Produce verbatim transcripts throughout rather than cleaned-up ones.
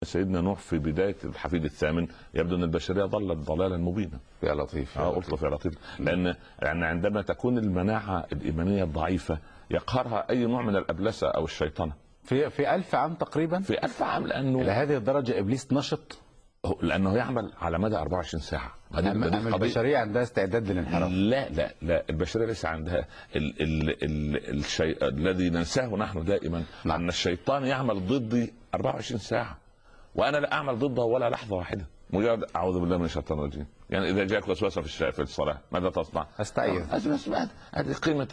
سيدنا نوح في بدايه الحفيد الثامن يبدو ان البشريه ضلت ضلالا مبينا. يا لطيف اه قلت يا لطيف، لان يعني عندما تكون المناعه الايمانيه ضعيفه يقهرها اي نوع من الابلسه او الشيطنه. في في ألف عام تقريبا، في ألف عام، لانه الى هذه الدرجه ابليس نشط، لانه يعمل على مدى أربعة وعشرين ساعه. أما البشريه عندها استعداد للانحراف. لا لا لا، البشريه ليس عندها ال ال ال الشيء الذي ننساه نحن دائما، نعم. ان الشيطان يعمل ضدي أربعة وعشرين ساعه وانا لا اعمل ضده ولا لحظه واحده. مجرد اعوذ بالله من الشيطان الرجيم، يعني اذا جاءك وسوسه في في الصلاه ماذا تصنع؟ استعيذ. هذه قيمه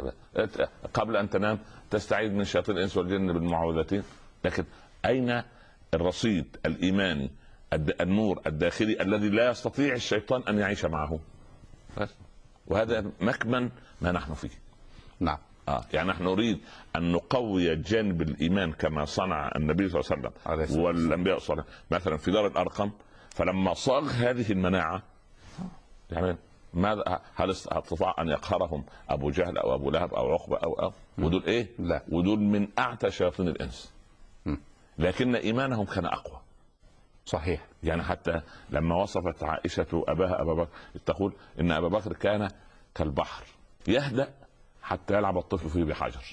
قبل ان تنام تستعيذ من شياطين الانس والجن بالمعوذتين. لكن اين الرصيد الايماني النور الداخلي الذي لا يستطيع الشيطان ان يعيش معه؟ بس. وهذا مكمن ما نحن فيه. نعم. آه يعني نحن نريد ان نقوي جانب الايمان كما صنع النبي صلى الله عليه وسلم والانبياء صلى الله عليه وسلم، مثلا في دار الارقم، فلما صاغ هذه المناعه يعني ماذا هل استطاع ان يقهرهم ابو جهل او ابو لهب او عقبه او او ودول ايه؟ لا. ودول من اعتى شياطين الانس، لكن ايمانهم كان اقوى. صحيح. يعني حتى لما وصفت عائشه اباها ابا بكر تقول ان ابا بكر كان كالبحر يهدأ حتى يلعب الطفل فيه بحجر،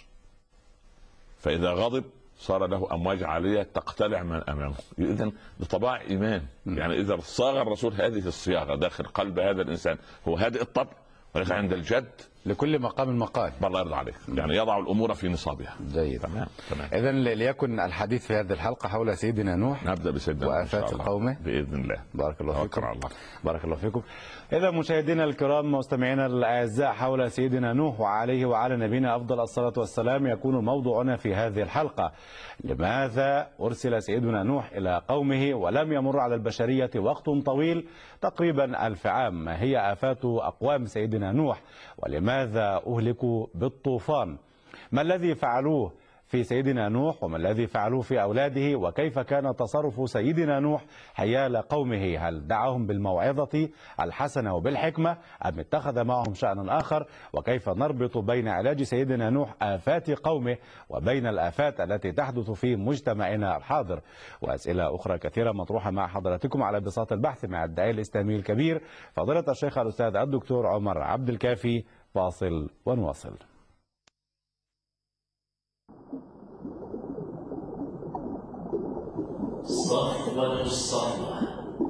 فاذا غضب صار له امواج عاليه تقتلع من امامه. اذا بطباع ايمان. يعني اذا صاغ الرسول هذه الصياغه داخل قلب هذا الانسان هو هادئ الطبع، ولكن عند الجد لكل مقام مقال. الله يرضى عليك، يعني يضع الامور في نصابها. جيد. تمام. اذا ليكن الحديث في هذه الحلقه حول سيدنا نوح. نبدا بسيدنا وافات قومه باذن الله. بارك الله فيكم. الله. بارك الله فيكم. اذا مشاهدينا الكرام مستمعينا الاعزاء، حول سيدنا نوح وعليه وعلى نبينا افضل الصلاه والسلام يكون موضوعنا في هذه الحلقه. لماذا ارسل سيدنا نوح الى قومه ولم يمر على البشريه وقت طويل تقريبا ألف عام؟ ما هي آفات أقوام سيدنا نوح؟ ولماذا أهلكوا بالطوفان؟ ما الذي فعلوه في سيدنا نوح وما الذي فعلوه في أولاده؟ وكيف كان تصرف سيدنا نوح حيال قومه؟ هل دعاهم بالموعظة الحسنة وبالحكمة أم اتخذ معهم شأنا آخر؟ وكيف نربط بين علاج سيدنا نوح آفات قومه وبين الآفات التي تحدث في مجتمعنا الحاضر؟ وأسئلة أخرى كثيرة مطروحة مع حضراتكم على بساط البحث مع الداعية الإسلامي الكبير فضيلة الشيخ الأستاذ الدكتور عمر عبد الكافي. فاصل ونواصل. صحوة الصحوة.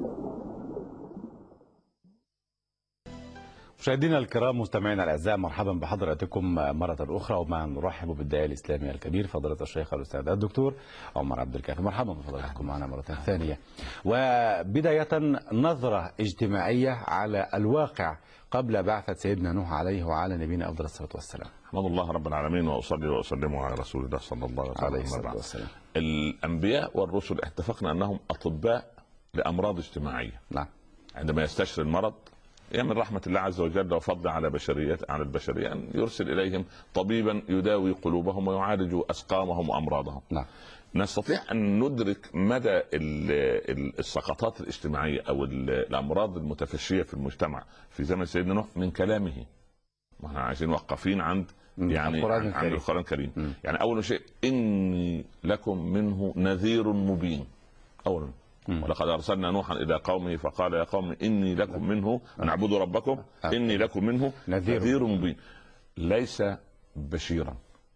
مشاهدينا الكرام مستمعينا الاعزاء، مرحبا بحضراتكم مرة أخرى، ومع نرحب بالداعية الإسلامي الكبير فضيلة الشيخ الأستاذ الدكتور عمر عبد الكافي. مرحبا بفضلاتكم معنا مرة ثانية. وبداية نظرة اجتماعية على الواقع قبل بعثة سيدنا نوح عليه وعلى نبينا أفضل الصلاة والسلام. احمد الله رب العالمين واصلي واسلم على رسول الله صلى الله عليه الصلاة والسلام. الانبياء والرسل اتفقنا انهم اطباء لامراض اجتماعيه. نعم. عندما يستشفي المرض من رحمه الله عز وجل وفضل على بشريه على البشريه ان يرسل اليهم طبيبا يداوي قلوبهم ويعالج اسقامهم وامراضهم. نعم. نستطيع ان ندرك مدى السقطات الاجتماعيه او الامراض المتفشيه في المجتمع في زمن سيدنا نوح من كلامه. ما احنا عايزين موقفين عند يعني القرآن عند القرآن الكريم. م. يعني اول شيء اني لكم منه نذير مبين. اولا ولقد ارسلنا نوحا الى قومه فقال يا قوم اني لكم منه ان اعبدوا ربكم اني لكم منه نذير, نذير مبين. ليس بشيرا،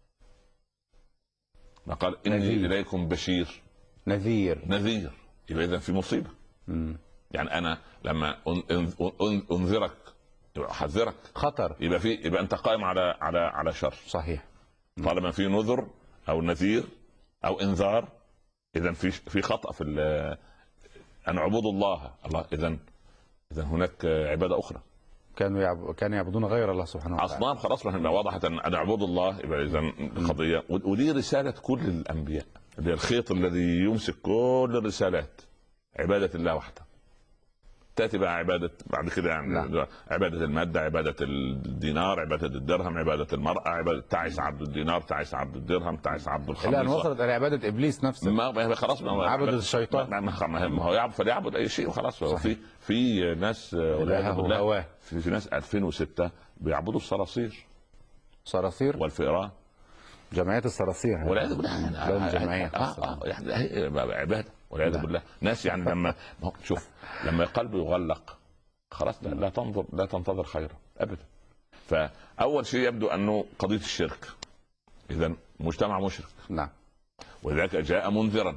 ما قال اني نذير. اليكم بشير نذير نذير يبقى اذا في مصيبه. م. يعني انا لما انذرك احذرك خطر، يبقى في يبقى انت قائم على على على شر. صحيح. طالما في نذر او نذير او انذار اذا في في خطا في ان اعبدوا الله الله اذا اذا هناك عباده اخرى. كانوا يعب... كانوا يعبدون غير الله سبحانه وتعالى. اصنام خلاص ما وضحت ان اعبدوا الله يبقى اذا قضيه. ودي رساله كل الانبياء، اللي هي الخيط الذي يمسك كل الرسالات، عباده الله وحده. تاتي بقى عباده بعد كده يعني لا. عباده الماده، عباده الدينار، عباده الدرهم، عباده المراه، عباده تعس عبد الدينار، تعس عبد الدرهم، تعس عبد الخميصه. الان وصلت الى عباده ابليس نفسه. ما خلاص ما عبد الشيطان. ما هو يعبد فليعبد اي شيء وخلاص. في في ناس هواه في, في ناس ألفين وستة بيعبدوا الصراصير. صراصير والفئران. جمعيه الصراصير والعياذ بالله. جمعيه يعني عباده. والعياذ بالله. ناس يعني لما شوف لما قلبه يغلق خلاص لا, لا تنظر لا تنتظر خيرا ابدا. فاول شيء يبدو انه قضيه الشرك، اذا مجتمع مشرك. نعم. ولذلك جاء منذرا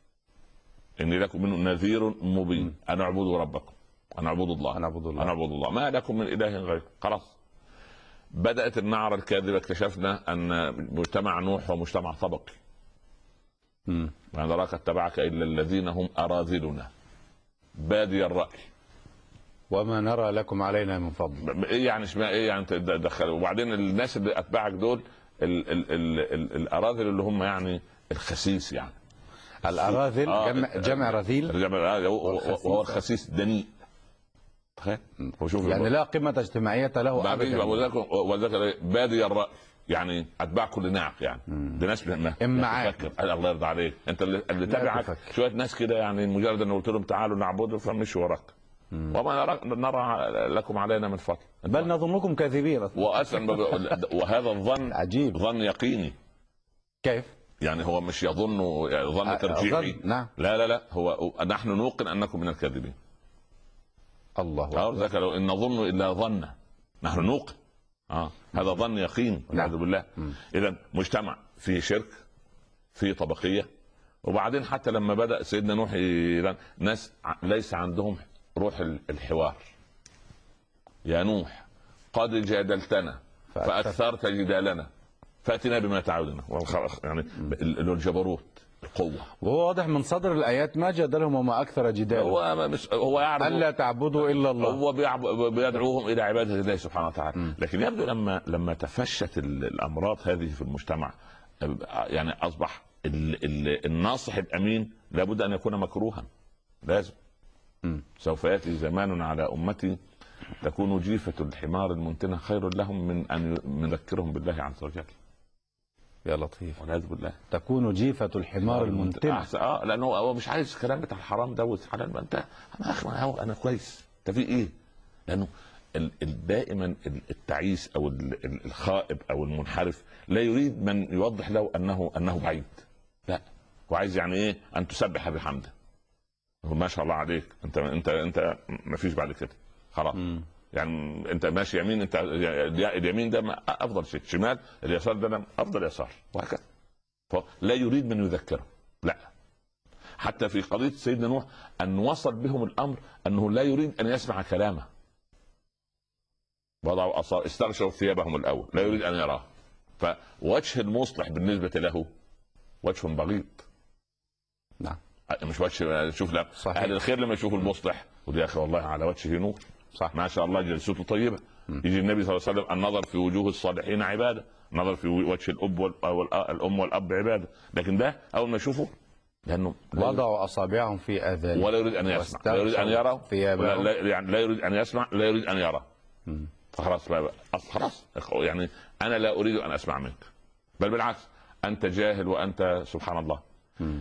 اني لكم منه نذير مبين ان اعبدوا ربكم ان اعبدوا الله ان اعبدوا الله ان اعبدوا الله ما لكم من اله غيره. خلاص بدات النعره الكاذبه. اكتشفنا ان مجتمع نوح هو مجتمع طبقي. امم ما نراك اتبعك الا الذين هم اراذلنا بادي الراي وما نرى لكم علينا من فضل. ايه يعني اسمها ايه يعني تدخل. وبعدين الناس اللي اتبعك دول ال ال ال ال الاراذل اللي هم يعني الخسيس يعني الاراذل آه جمع, جمع رذيل. جمع وهو الخسيس دنيء. تخيل يعني لا قيمة اجتماعية له ابدا. وذلك بادي الراي يعني اتباع كل ناق يعني. ده ناس ما معاك الله يرضى عليك انت اللي, اللي تبعك شويه ناس كده يعني مجرد ان قلت لهم تعالوا نعبده فمشوا وراك. وما نرى, نرى لكم علينا من فضل بل نظنكم كاذبين. واصلا وهذا الظن عجيب ظن يقيني. كيف يعني هو مش يظن ظن ترجيحي. نعم. لا لا لا هو نحن نوقن انكم من الكاذبين. الله أكبر. لو ان نظن الا ظن نحن نوقن. اه هذا ظن يقين والعياذ بالله. اذا مجتمع فيه شرك فيه طبقيه. وبعدين حتى لما بدا سيدنا نوح ناس ليس عندهم روح الحوار. يا نوح قد جادلتنا فاكثرت جدالنا فاتنا بما تعودنا. يعني الجبروت القوه. وهو واضح من صدر الايات ما جادلهم وما اكثر جدال. هو مش هو يعرف الا تعبدوا الا الله. هو بيدعوهم الى عباده الله سبحانه وتعالى. م. لكن يبدو لما لما تفشت الامراض هذه في المجتمع يعني اصبح ال ال الناصح الامين لابد ان يكون مكروها. لازم. م. سوف ياتي زمان على امتي تكون جيفه الحمار المنتنه خير لهم من ان نذكرهم بالله عز وجل. يا لطيف. والعياذ بالله. تكون جيفة الحمار المنتنة. اه لانه هو مش عايز الكلام بتاع الحرام دوت حلال. ما انت انا اخي انا كويس انت في ايه؟ لانه دائما التعيس او الخائب او المنحرف لا يريد من يوضح له انه انه بعيد. لا هو عايز يعني ايه؟ ان تسبح بحمده. ما شاء الله عليك انت انت انت ما فيش بعد كده خلاص. م. يعني انت ماشي يمين انت اليمين ده افضل شيء، شمال اليسار ده افضل يسار وهكذا. فلا يريد من يذكره. لا حتى في قضيه سيدنا نوح ان وصل بهم الامر انه لا يريد ان يسمع كلامه. وضعوا أصار استغشوا ثيابهم الاول لا يريد ان يراه. فوجه المصلح بالنسبه له وجه بغيض. نعم مش وجه شوف لا اهل الخير لما يشوفوا المصلح ودي يا اخي والله على وجهه نور صح ما شاء الله جلسته طيبه. م. يجي النبي صلى الله عليه وسلم النظر في وجوه الصالحين عباده، النظر في وجه الاب والام والاب عباده. لكن ده اول ما يشوفه لانه وضعوا اصابعهم في اذانهم ولا يريد ان يسمع لا يريد ان يرى لا, لا يعني لا يريد ان يسمع لا يريد ان يرى. فخلاص بقى خلاص يعني انا لا اريد ان اسمع منك بل بالعكس انت جاهل وانت سبحان الله. م.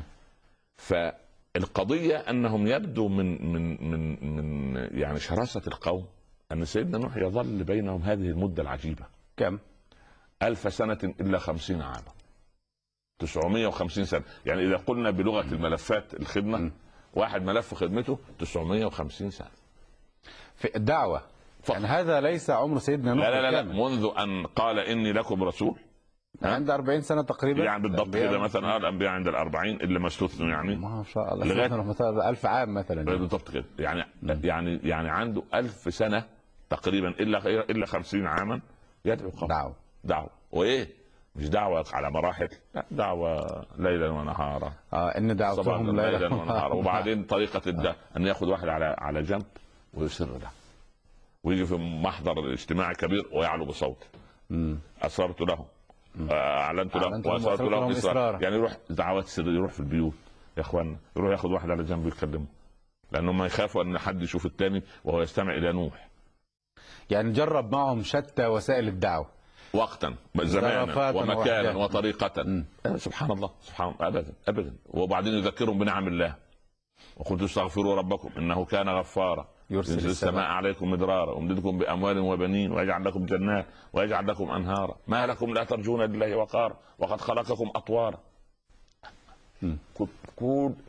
فالقضيه انهم يبدو من من من من يعني شراسه القوم ان سيدنا نوح يظل بينهم هذه المده العجيبه. كم؟ ألف سنه الا خمسين عاما. تسعمائة وخمسين سنه. يعني اذا قلنا بلغه الملفات الخدمه م. واحد ملف خدمته تسعمائة وخمسين سنه في الدعوه. يعني هذا ليس عمر سيدنا نوح. لا لا لا, لا منذ ان قال اني لكم رسول عند أربعين سنة تقريبا. يعني بالضبط كده مثلا الانبياء عند الأربعين اللي ما استثنوا يعني ما شاء الله لغايه مثلا ألف عام مثلا يعني. بالضبط كده يعني م. يعني يعني عنده ألف سنه تقريبا الا الا خمسين عاما يدعو قوم. دعوه دعوه وايه مش دعوه على مراحل لا دعوه ليلا ونهارا. اه ان دعوتهم ليلا ونهارا. وبعدين طريقه الدعوه ان ياخذ واحد على على جنب ويسر له ويجي في محضر اجتماعي كبير ويعلو بصوته. اسررت له اعلنت له واسررت له إسرار. يعني يروح دعوات سر يروح في البيوت يا اخوانا يروح ياخذ واحد على جنب ويكلمه لانهم ما يخافوا ان حد يشوف الثاني وهو يستمع الى نوح. يعني جرب معهم شتى وسائل الدعوه وقتا زمانا ومكانا وطريقه. م. سبحان الله سبحان الله ابدا ابدا. وبعدين يذكرهم بنعم الله وقلت استغفروا ربكم انه كان غفارا يرسل السماء عليكم مدرارا ويمددكم باموال وبنين ويجعل لكم جنات ويجعل لكم انهارا ما لكم لا ترجون لله وقارا وقد خلقكم اطوارا. كل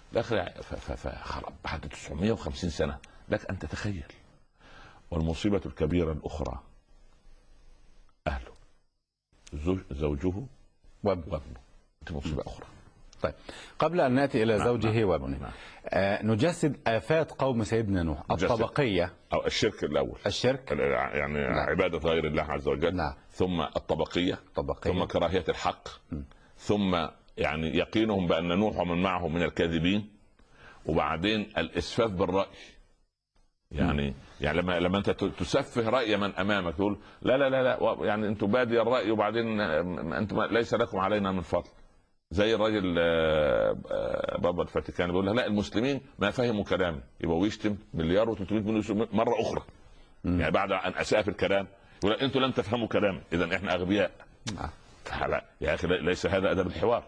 الاخر بعد تسعمائة وخمسين سنه لك ان تتخيل. والمصيبه الكبيره الاخرى اهله، زوج زوجه وابنه، دي مصيبه اخرى. طيب قبل ان ناتي الى نعم زوجه نعم وابنه، نعم. آه نجسد افات قوم سيدنا نوح الطبقيه او الشرك الاول، الشرك يعني نعم. عباده غير الله عز وجل، نعم. ثم الطبقيه، طبقية. ثم كراهيه الحق، م. ثم يعني يقينهم بان نوح ومن معه من الكاذبين، وبعدين الاسفاف بالراي. يعني م. يعني لما لما انت تسفه راي من امامك تقول لا لا لا لا يعني انتم بادي الراي وبعدين انتم ليس لكم علينا من فضل. زي الراجل بابا الفاتيكان بيقول لا المسلمين ما فهموا كلامي، يبقى ويشتم مليار وثلاثمائة مليون مره اخرى. م. يعني بعد ان اساء في الكلام يقول انتم لم تفهموا كلامي اذا احنا اغبياء. لا يا اخي ليس هذا ادب الحوار.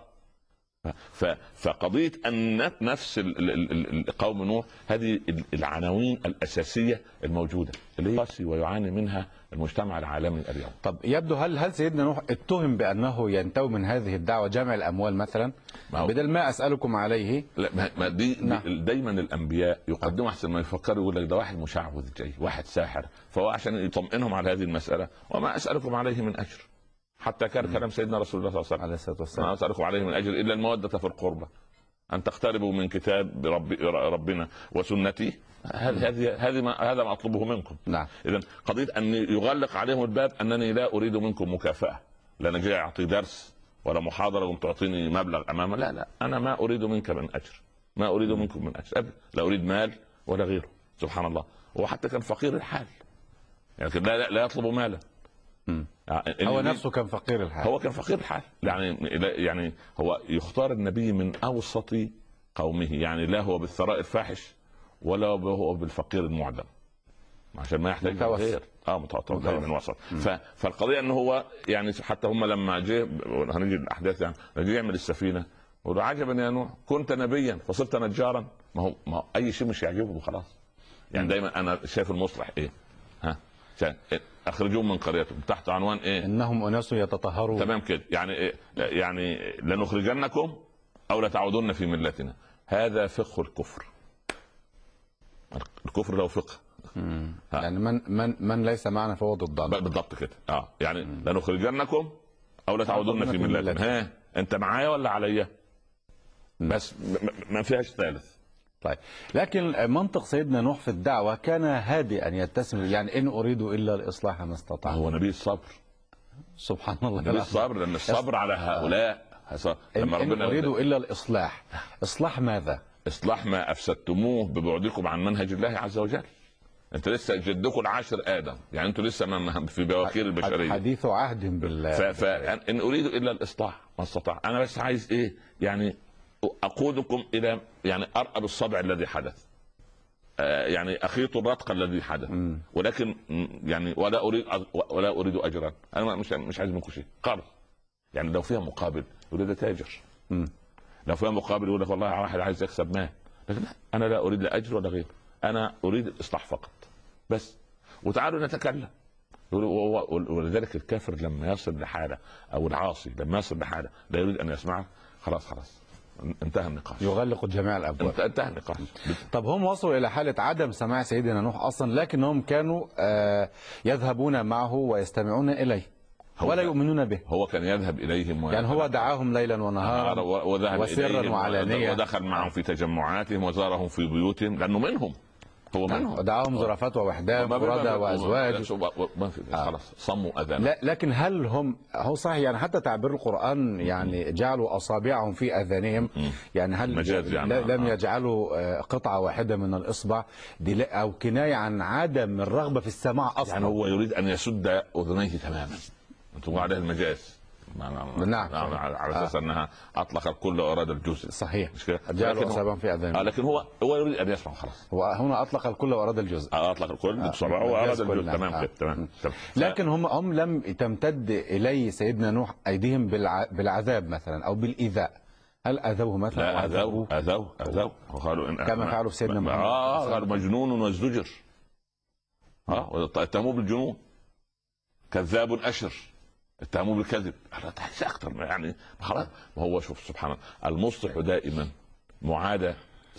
فقضيه ان نفس قوم نوح هذه العناوين الاساسيه الموجوده اللي يقاسي ويعاني منها المجتمع العالمي اليوم. طب يبدو هل هل سيدنا نوح اتهم بانه ينتوي من هذه الدعوه جمع الاموال مثلا بدل ما اسالكم عليه؟ لا ما دي, دي نعم. دايما الانبياء يقدموا احسن ما يفكروا، يقول لك ده واحد مشعوذ جاي، واحد ساحر، فهو عشان يطمئنهم على هذه المساله وما اسالكم عليه من اجر. حتى كان كلام سيدنا رسول الله صلى الله عليه وسلم ما اسالكم عليه من اجر الا الموده في القربى، ان تقتربوا من كتاب رب ربنا وسنتي، هذه هذه ما هذا ما اطلبه منكم. نعم. اذا قضيه ان يغلق عليهم الباب انني لا اريد منكم مكافاه، لا انا جاي اعطي درس ولا محاضره وتعطيني مبلغ امامه، لا لا انا ما اريد منك من اجر، ما اريد منكم من اجر ابدا، لا اريد مال ولا غيره. سبحان الله. وحتى كان فقير الحال، يعني لا لا, لا يطلب مالا. يعني هو نفسه كان فقير الحال، هو كان فقير الحال، يعني يعني هو يختار النبي من اوسط قومه، يعني لا هو بالثراء الفاحش ولا هو بالفقير المعدم، عشان ما يحتاج غير اه متوسط من وسط. فالقضيه انه هو يعني حتى هم لما جه هنيجي الاحداث يعني جه يعمل السفينه يقولوا عجبا يا نوح كنت نبيا فصرت نجارا. ما هو ما هو اي شيء مش يعجبه وخلاص. يعني دايما انا شايف المصلح ايه؟ ها اخرجوهم من قريتهم تحت عنوان ايه؟ انهم اناس يتطهرون. تمام كده. يعني إيه؟ يعني لنخرجنكم او لتعودن في ملتنا. هذا فقه الكفر. الكفر له فقه. يعني من من من ليس معنا فهو ضدنا. بالضبط كده. اه يعني مم. لنخرجنكم او لتعودن في ملتنا. ها انت معايا ولا عليا؟ بس ما فيهاش ثالث. طيب لكن منطق سيدنا نوح في الدعوة كان هادئا يتسم، يعني إن أريد إلا الإصلاح ما استطعت. هو نبي الصبر. سبحان الله. نبي الصبر، لأن الصبر على هؤلاء لما إن, إن أريد إلا الإصلاح. إصلاح ماذا؟ إصلاح ما أفسدتموه ببعدكم عن منهج الله عز وجل. انت لسه جدكم العاشر ادم، يعني انتوا لسه في بواخير البشريه، حديث عهد بالله. فان اريد الا الاصلاح ما استطاع. انا بس عايز ايه؟ يعني اقودكم الى يعني ارأب الصدع الذي حدث، آه يعني اخيط الرتق الذي حدث، م. ولكن يعني ولا اريد ولا اريد اجرا. انا مش مش عايز منكم شيء قرض. يعني لو فيها مقابل يقول ده تاجر، م. لو فيها مقابل يقول لك والله واحد عايز يكسب مال، لكن انا لا اريد لا اجر ولا غيره، انا اريد الاصلاح فقط بس. وتعالوا نتكلم. ولذلك الكافر لما يصل لحاله او العاصي لما يصل لحاله لا يريد ان يسمعه، خلاص خلاص انتهى النقاش، يغلق جميع الابواب، انتهى النقاش. طب هم وصلوا الى حاله عدم سماع سيدنا نوح اصلا، لكنهم كانوا آه يذهبون معه ويستمعون اليه ولا يؤمنون به. هو كان يذهب اليهم يعني هو دعاهم ليلا ونهارا وذهب وسرا وعلانية، ودخل معهم في تجمعاتهم وزارهم في بيوتهم لانه منهم، هو منهم، ودعاهم زرافات ووحدان فرادى وازواج. خلاص صموا اذان. لا لكن هل هم هو صحيح يعني حتى تعبير القرآن يعني جعلوا اصابعهم في اذانهم، يعني هل يعني لم يجعلوا قطعة واحدة من الاصبع دي او كناية عن عدم الرغبة في السماع اصلا؟ يعني هو يريد ان يسد اذنيه تماما. انتم عليه المجاز. نعم على اساس آه. انها اطلق الكل واراد الجزء. صحيح. جعلوا اصابعهم في اذانهم. آه لكن هو هو يريد ان يسمع خلاص. هو هنا اطلق الكل واراد الجزء. آه اطلق الكل بصبعه آه. واراد الجزء. نعم. تمام كده. تمام. لكن هم هم لم تمتد الي سيدنا نوح ايديهم بالع... بالعذاب مثلا او بالايذاء. هل اذوه مثلا؟ لا اذوه اذوه اذوه وقالوا ان كما فعلوا في سيدنا محمد. اه قالوا مجنون وازدجر. اه اتهموه بالجنون. كذاب اشر. اتهموه بالكذب. اكثر يعني خلاص. وهو شوف سبحان الله المصلح دائما معادى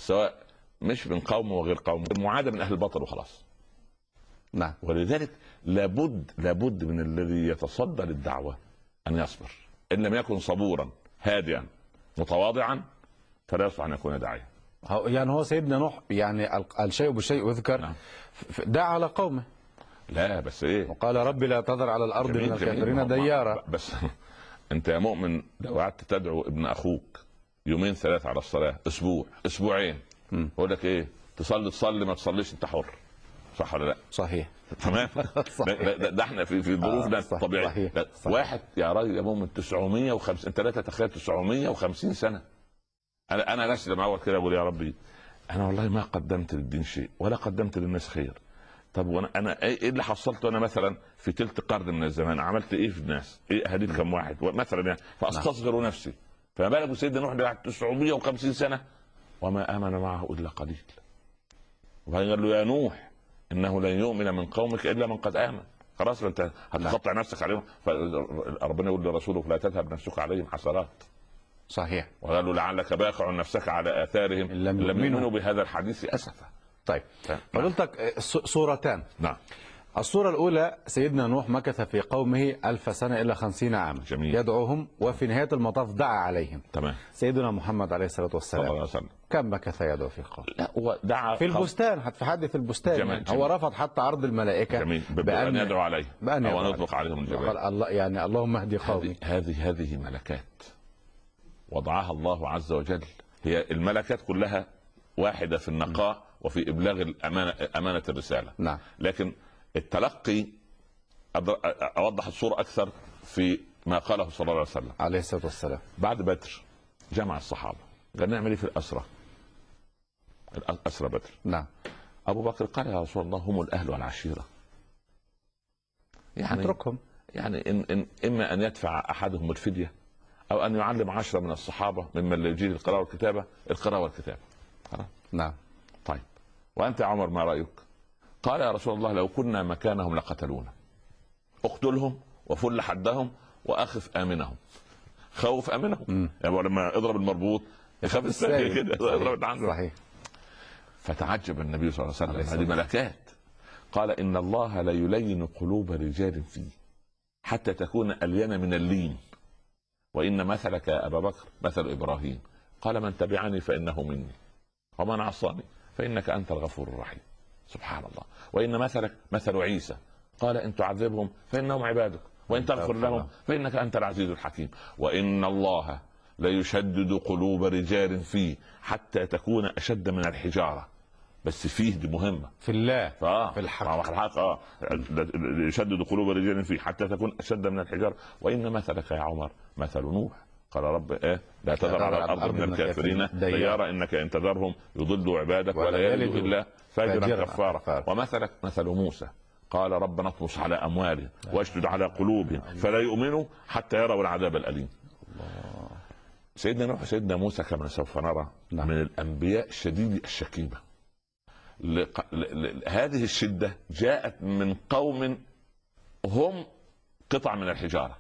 سواء مش من قوم وغير قوم، معادة من اهل الباطل وخلاص. نعم. ولذلك لابد لابد من الذي يتصدى للدعوة ان يصبر، ان لم يكن صبورا هادئا متواضعا فلا يصلح ان يكون داعيا. هو- يعني هو سيدنا نوح يعني ال- الشيء بالشيء يذكر. نعم. ف- دعا على قومه لا بس ايه، وقال ربي لا تذر على الارض جميل من جميل. الكافرين ما- ديارا. بس انت يا مؤمن لو قعدت تدعو ابن اخوك يومين ثلاثة على الصلاة، اسبوع اسبوعين، مم. يقول لك ايه، تصلي تصلي ما تصليش انت حر، صح ولا لا؟ صحيح. تمام. صحيح. ده, ده, ده احنا في في ظروفنا آه، صح- الطبيعيه. صحيح. لا، صحيح. واحد يا راجل يا مؤمن تسعمية وخمسين، انت لا تتخيل تسعمية وخمسين سنه. انا انا نفسي لما اقعد كده اقول يا ربي انا والله ما قدمت للدين شيء ولا قدمت للناس خير. طب وانا انا ايه اللي حصلته انا مثلا في تلت قرن من الزمان؟ عملت ايه في الناس؟ ايه هديت كم واحد مثلا يعني؟ فاستصغر نفسي. فما بالك بسيدنا نوح اللي بعد تسعمية وخمسين سنه وما امن معه الا قليل. وبعدين قال له يا نوح انه لن يؤمن من قومك الا من قد امن. خلاص انت هتقطع نفسك عليهم. فربنا يقول لرسوله لا تذهب نفسك عليهم حسرات. صحيح. وقال له لعلك باخع نفسك على اثارهم إن لم لم يؤمنوا. يؤمنوا بهذا الحديث اسفا. طيب فضلتك صورتان. نعم. الصورة الأولى سيدنا نوح مكث في قومه ألف سنة إلى خمسين عاما جميل. يدعوهم وفي نهاية المطاف دعا عليهم. تمام. سيدنا محمد عليه الصلاة صلى والسلام الله عليه وسلم كم مكث يدعو في قومه؟ لا هو دعا في البستان، حتى في حديث البستان جميل. يعني. جميل. هو رفض حتى عرض الملائكة جميل بأن يدعو عليه بأن او ان يدعو يطلق عليهم الجبال. قال الله يعني اللهم اهدي قومي. هذه هذه ملكات وضعها الله عز وجل. هي الملكات كلها واحدة في النقاء وفي إبلاغ الأمانة أمانة الرسالة. نعم. لكن التلقي أوضح الصورة أكثر في ما قاله صلى الله عليه وسلم عليه الصلاة والسلام. بعد بدر جمع الصحابة قال نعمل إيه في الأسرة؟ الأسرة بدر. نعم. أبو بكر قال يا رسول الله هم الأهل والعشيرة، يعني اتركهم. يعني إن إن إما أن يدفع أحدهم الفدية أو أن يعلم عشرة من الصحابة ممن لا يجيد القراءة والكتابة القراءة والكتابة. نعم. طيب وأنت يا عمر ما رأيك؟ قال يا رسول الله لو كنا مكانهم لقتلونا، اقتلهم وفل حدهم وأخف آمنهم. خوف آمنهم يعني لما اضرب المربوط يخاف الثاني كده اضرب عنه. صحيح. فتعجب النبي صلى الله عليه وسلم هذه ملكات. قال إن الله لا يلين قلوب رجال فيه حتى تكون ألين من اللين، وإن مثلك يا أبا بكر مثل إبراهيم قال من تبعني فإنه مني ومن عصاني فإنك أنت الغفور الرحيم. سبحان الله. وإن مثلك مثل عيسى قال إن تعذبهم فإنهم عبادك وإن تغفر لهم فإنك أنت العزيز الحكيم. وإن الله لا يشدد قلوب رجال فيه حتى تكون أشد من الحجارة. بس فيه دي مهمة في الله. آه. في الحق. آه. الحق اه يشدد قلوب رجال فيه حتى تكون أشد من الحجارة. وإن مثلك يا عمر مثل نوح قال رب ايه لا تذر على الارض من الكافرين ديارا انك ان تذرهم يضلوا عبادك ولا يلدوا الا فاجرا كفارا. ومثلك مثل موسى قال ربنا اطمس على اموالهم واشدد على قلوبهم فلا يؤمنوا حتى يروا العذاب الاليم. الله. سيدنا نوح سيدنا موسى كما سوف نرى نعم. من الانبياء شديد الشكيمه. لق... ل... ل... هذه الشده جاءت من قوم هم قطع من الحجاره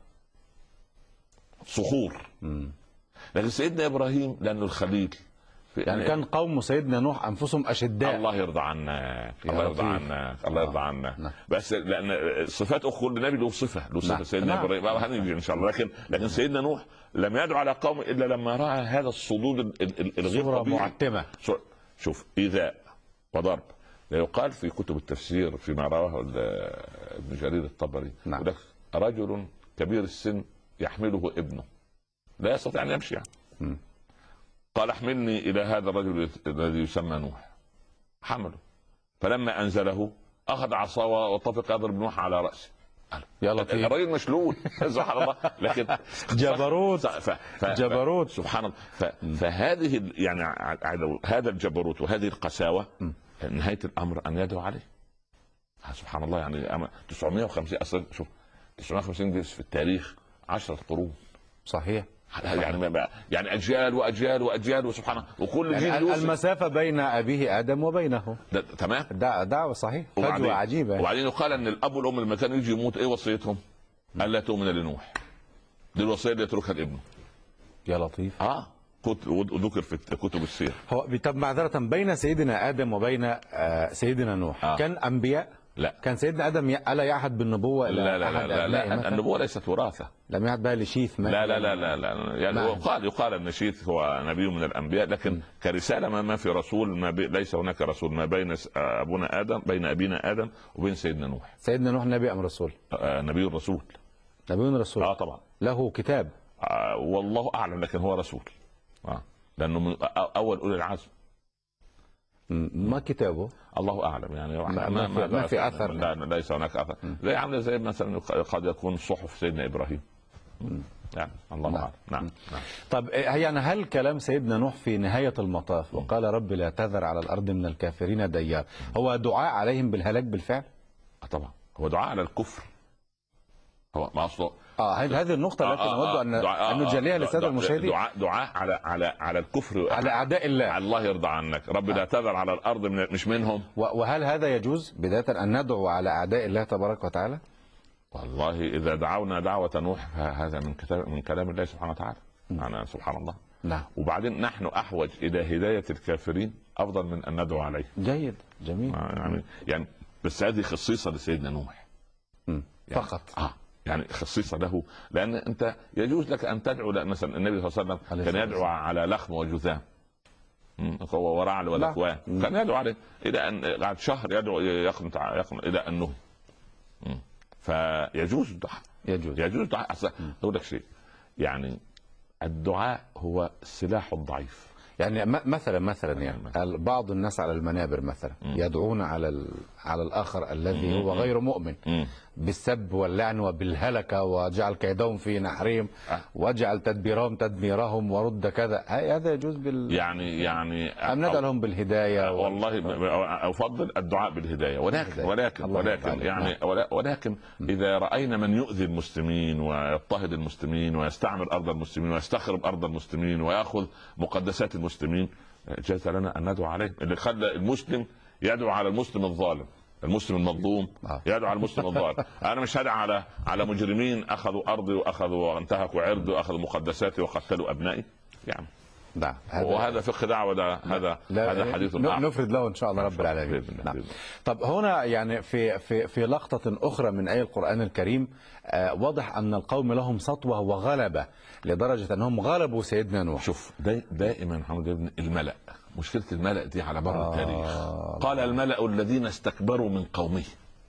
صخور. مم. لكن سيدنا ابراهيم لانه الخليل يعني كان قوم سيدنا نوح انفسهم اشداء. الله يرضى عنك الله يرضى عنك الله يرضى عنك. نعم. بس لان صفات كل نبي له صفه له صفه. نعم. سيدنا نعم. ابراهيم هنيجي ان شاء الله. لكن لكن سيدنا نوح لم يدعو على قوم الا لما راى هذا الصدود الغير طبيعي معتمه. شوف ايذاء وضرب. لا يقال في كتب التفسير فيما رواه ابن جرير الطبري نعم. رجل كبير السن يحمله ابنه لا يستطيع ان يمشي يعني. م. قال احملني الى هذا الرجل الذي يسمى نوح. حمله فلما انزله اخذ عصا وطفق يضرب نوح على راسه. يا لطيف. الرجل مشلول سبحان الله. لكن جبروت ف... ف... جبروت سبحان الله. ف... فهذه يعني هذا الجبروت وهذه القساوه م. نهايه الامر ان يدعو عليه. سبحان الله. يعني تسعمية وخمسين اصلا شوف تسعمية وخمسين دي في التاريخ عشرة قرون. صحيح. يعني ما يعني اجيال واجيال واجيال وسبحان الله وكل جيل يعني المسافه بين ابيه ادم وبينه تمام. دعوه صحيح فجوه عجيبه. وبعدين يقال ان الاب والام لما كانوا يجي يموت ايه وصيتهم؟ قال لا تؤمن لنوح. دي الوصيه اللي يتركها لابنه. يا لطيف. اه وذكر في كتب السير. هو طب معذرة، بين سيدنا آدم وبين آه سيدنا نوح آه. كان أنبياء؟ لا. كان سيدنا آدم ألا يعهد بالنبوة إلى لا لا أحد لا, لا, لا, لا النبوة ليست وراثة. لم يعهد بها لشيث لا لا لا لا, لا. يعني يقال يقال ان شيث هو نبي من الانبياء، لكن م. كرساله ما, ما في رسول، ما بي ليس هناك رسول ما بين ابونا ادم بين ابينا ادم وبين سيدنا نوح. سيدنا نوح نبي ام رسول؟ آه نبي رسول. نبي رسول. اه طبعا. له كتاب. آه والله اعلم، لكن هو رسول. اه لانه من اول اولي العزم. ما كتابه؟ الله اعلم يعني. ما, ما, ما, ما في اثر. لا ليس هناك اثر. زي عامله زي مثلا قد يكون صحف سيدنا ابراهيم. يعني الله نعم. اعلم. نعم. نعم. طب يعني هل كلام سيدنا نوح في نهايه المطاف وقال رب لا تذر على الارض من الكافرين ديار هو دعاء عليهم بالهلاك بالفعل؟ طبعا هو دعاء على الكفر. هو ما اصله اه هذه النقطة التي نود ان ان نجليها للسادة المشاهدين. دعاء دعاء على على على الكفر، على اعداء الله. على الله يرضى عنك، رب لا تذر على الارض من مش منهم. وهل هذا يجوز بداية ان ندعو على اعداء الله تبارك وتعالى؟ والله اذا دعونا دعوة نوح فهذا من كتاب من كلام الله سبحانه وتعالى. يعني سبحان الله. نعم. وبعدين نحن احوج الى هداية الكافرين افضل من ان ندعو عليه. جيد جميل. يعني يعني بس هذه خصيصة لسيدنا نوح. يعني فقط. اه يعني خصيصة له، لأن أنت يجوز لك أن تدعو مثلا النبي صلى الله عليه وسلم كان يدعو على لخم وجذام ورعل والأكوان، كان يدعو عليه إلى أن بعد شهر يدعو يقنط يقنط إلى أنه فيجوز الدعاء. يجوز يجوز الدعاء. أقول لك شيء، يعني الدعاء هو السلاح الضعيف. يعني مثلا مثلا يعني بعض الناس على المنابر مثلا يدعون على على الاخر الذي هو غير مؤمن بالسب واللعن وبالهلكه وجعل كيدهم في نحرهم واجعل تدبيرهم تدميرهم ورد كذا، هذا يجوز بال يعني يعني ام ندعو لهم بالهدايه؟ والله افضل الدعاء بالهدايه، ولكن ولكن ولكن يعني ولكن اذا راينا من يؤذي المسلمين ويضطهد المسلمين ويستعمر ارض المسلمين ويستخرب ارض المسلمين وياخذ مقدسات المسلمين، جاز لنا ان ندعو عليه. اللي خلى المسلم يدعو على المسلم الظالم، المسلم المظلوم يدعو على المسلم الظالم. انا مش هدعو على على مجرمين اخذوا ارضي واخذوا وانتهكوا عرضي واخذوا مقدساتي وقتلوا ابنائي يعني. نعم. وهذا فقه دعوه، ده هذا هذا حديث نفرد له ان شاء الله رب العالمين. نعم. طب هنا يعني في في في لقطه اخرى من اي القران الكريم آه واضح ان القوم لهم سطوه وغلبه لدرجه انهم غلبوا سيدنا نوح. شوف دا دائما محمد ابن الملأ، مشكله الملأ دي على مر آه التاريخ. قال الملأ الذين استكبروا من قومه.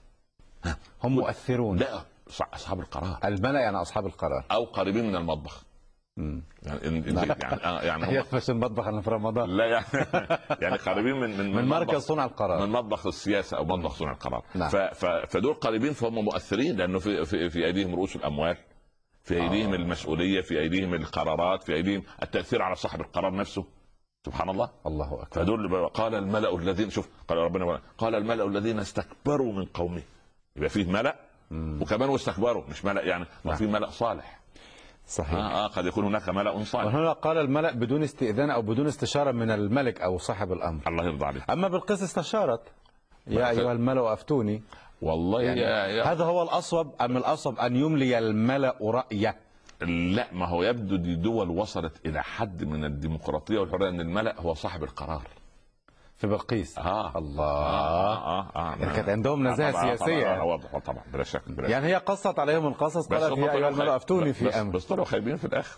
هم مؤثرون. لا اصحاب القرار. الملأ يعني اصحاب القرار او قريبين من المطبخ. امم يعني يعني يعني هي في المطبخ انا في رمضان. لا يعني يعني قريبين من من, من مركز صنع القرار، من مطبخ السياسه او مطبخ صنع القرار. نعم. فدول قريبين فهم مؤثرين، لانه في في, في ايديهم رؤوس الاموال، في ايديهم آه. المسؤوليه، في ايديهم القرارات، في ايديهم التاثير على صاحب القرار نفسه. سبحان الله. الله اكبر. فدول قال الملأ الذين، شوف قال ربنا قال الملأ الذين استكبروا من قومه. يبقى فيه ملأ مم. وكمان واستكبروا، مش ملأ يعني ما نعم. في ملأ صالح. صحيح. آه, اه قد يكون هناك ملأ صالح. وهنا قال الملأ بدون استئذان او بدون استشاره من الملك او صاحب الامر. الله يرضى عليك. اما بالقصه استشارت يا ايها الملأ افتوني. والله يعني يا يا هذا هو الاصوب ام الاصوب ان يملي الملأ رأيه؟ لا، ما هو يبدو دي دول وصلت الى حد من الديمقراطيه والحريه ان الملأ هو صاحب القرار. في بلقيس. آه. الله. آه آه آه. يعني كانت عندهم نزاهه آه سياسيه. طبعا طبعا, طبعا بلا شك بلا يعني هي قصت عليهم القصص، قالت يا ايها الملأ افتوني في امر. بس طلعوا خايبين في الاخر.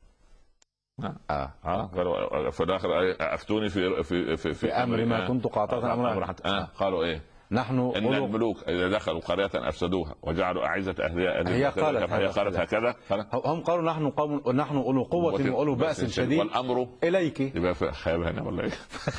اه اه, آه. في الاخر افتوني في في في, في امر ما كنت قاطعه امرا. آه. قالوا ايه؟ نحن ان أولو... الملوك اذا دخلوا قريه افسدوها وجعلوا اعزه اهلها اهلها. هي قالت هي قالت هكذا. هم قالوا نحن قوم نحن اولو قوه واولو باس شديد والامر اليك. يبقى خيب هنا ولا ايه؟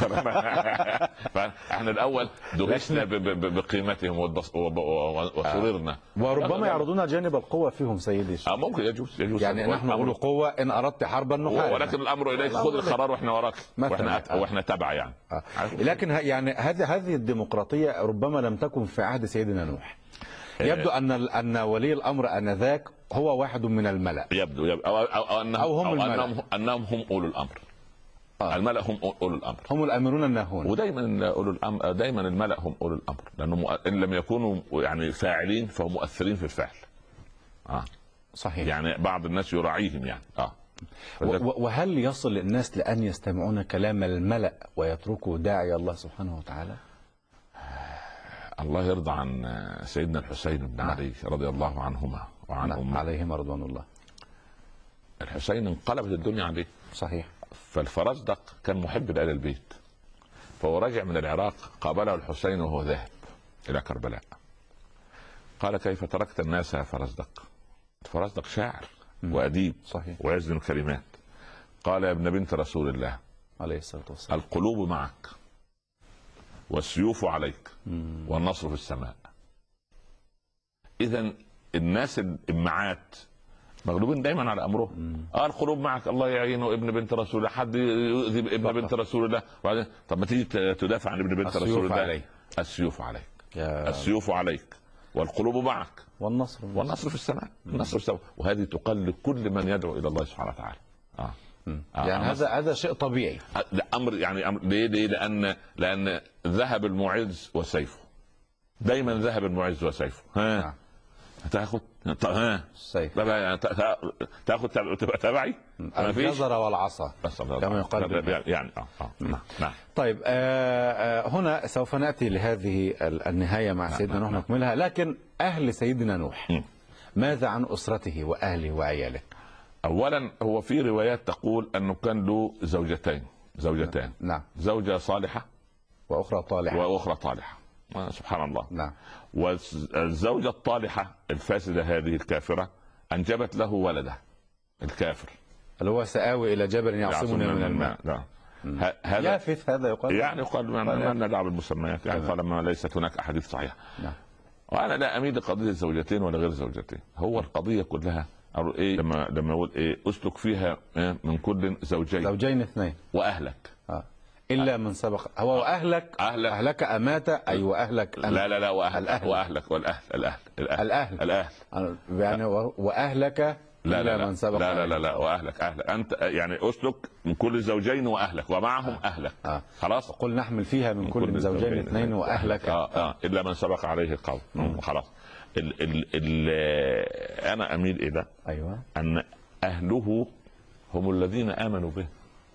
فاحنا الاول دهشنا بقيمتهم وسررنا، وربما يعرضون جانب القوه فيهم سيدي. اه ممكن يجوز يجوز يعني نحن اولو قوه ان اردت حربا نحارب، ولكن الامر اليك، خذ القرار واحنا وراك واحنا واحنا تبع يعني. آه. لكن يعني هذه هذه الديمقراطيه ربما لم تكن في عهد سيدنا نوح. يبدو ان ان ولي الامر انذاك هو واحد من الملأ. يبدو, يبدو أو, أو, أو, أنهم, أو هم أو الملأ. أنهم, أنهم هم أولو الأمر. آه. الملأ هم أولو الأمر، هم الأمرون الناهون. ودايما أولو الأمر، دايما الملأ هم أولو الأمر، لأنه إن لم يكونوا يعني فاعلين فهم مؤثرين في الفعل. آه. صحيح. يعني بعض الناس يراعيهم يعني. آه. و- وهل يصل الناس لأن يستمعون كلام الملأ ويتركوا داعي الله سبحانه وتعالى؟ الله يرضى عن سيدنا الحسين بن نعم. علي رضي الله عنهما وعن نعم. أمه. عليهما رضوان الله. الحسين انقلبت الدنيا عليه، صحيح. فالفرزدق كان محب لآل البيت، فهو راجع من العراق قابله الحسين وهو ذاهب إلى كربلاء، قال: كيف تركت الناس يا فرزدق؟ فرزدق شاعر وأديب صحيح. ويزن الكلمات. قال: يا ابن بنت رسول الله، عليه الصلاة والسلام، القلوب معك والسيوف عليك والنصر في السماء. إذن الناس الإمعات مغلوبين دايما على امرهم. اه القلوب معك، الله يعينه ابن بنت رسول الله، حد يؤذي ابن بنت رسول الله، وبعدين طب ما تيجي تدافع عن ابن بنت رسول الله. علي. السيوف عليك يا السيوف عليك والقلوب معك والنصر والنصر في السماء. النصر في السماء، وهذه تقل كل من يدعو الى الله سبحانه وتعالى. اه, آه يعني هذا هذا شيء طبيعي. لا امر يعني أمر ليه ليه لان لان ذهب المعز وسيفه، دايما ذهب المعز وسيفه. ها نعم. تاخذ ها السيف تاخذ تبقى تبعي الجزر والعصا كما يقال يعني. اه اه نعم نعم. طيب آه هنا سوف ناتي لهذه النهايه مع سيدنا نوح نكملها، لكن اهل سيدنا نوح م. ماذا عن اسرته واهله وعياله؟ اولا هو في روايات تقول انه كان له زوجتين زوجتان نعم. زوجه صالحه واخرى طالحه واخرى طالحه. سبحان الله. نعم. والزوجة الطالحة الفاسدة هذه الكافرة أنجبت له ولده الكافر اللي هو سآوي إلى جبل يعصمني من الماء. لا. هذا يافث هذا يقال يعني يقال ما ندعو بالمسميات يعني طالما ليست هناك أحاديث صحيحة. نعم. وأنا لا أميل لقضية الزوجتين ولا غير زوجتين، هو القضية كلها إيه لما لما أقول إيه أسلك فيها إيه من كل زوجين زوجين اثنين وأهلك آه. إلا من سبق هو وأهلك أهلك أهلك أمات أي وأهلك أنا. لا لا لا وأهل الأهل. وأهلك والأهل الأهل الأهل الأهل, الأهل. يعني وأهلك لا لا لا من سبق لا لا لا, لا وأهلك أهلك أنت يعني أسلك من كل زوجين وأهلك ومعهم آه. أهلك آه. خلاص. قل نحمل فيها من, من كل, كل زوجين اثنين وأهلك آه. آه. إلا من سبق عليه القول. خلاص. ال ال ال أنا أميل إلى أيوة. أن أهله هم الذين آمنوا به،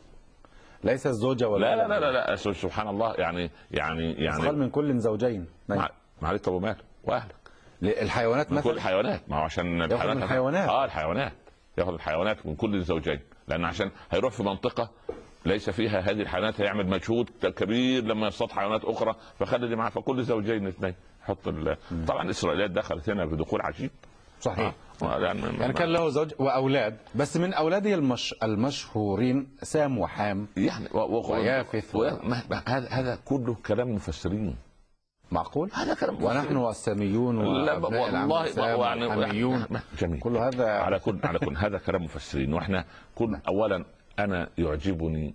ليس الزوجة ولا لا لا لا لا, لا. سبحان الله. يعني يعني يعني قال من كل زوجين. معلش طب ومال واهلك الحيوانات مثلا. كل الحيوانات، ما هو عشان الحيوانات الحيوانات اه الحيوانات ياخذ الحيوانات من كل الزوجين، لان عشان هيروح في منطقه ليس فيها هذه الحيوانات هيعمل مجهود كبير لما يصطاد حيوانات اخرى، فخلي دي معاه فكل زوجين اثنين حط ال... طبعا الاسرائيليات دخلت هنا بدخول عجيب. صحيح. آه. يعني, يعني كان له زوج واولاد، بس من اولاده المش... المشهورين سام وحام يعني و... و... ويافث و... هذا هذا كله كلام مفسرين. معقول؟ هذا كلام ونحن الساميون وابناء العم سام والحاميون جميل. كل هذا على كل على كل هذا كلام مفسرين. واحنا كل اولا انا يعجبني